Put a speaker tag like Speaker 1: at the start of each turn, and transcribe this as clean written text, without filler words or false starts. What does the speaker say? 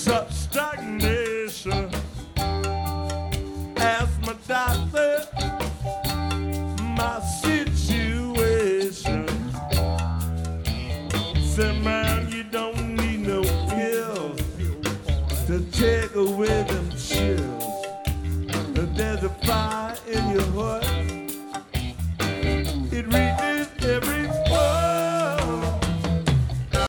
Speaker 1: such stagnation. Ask my doctor my situation. Said, man, you don't need no pills to take away them chills. There's a fire in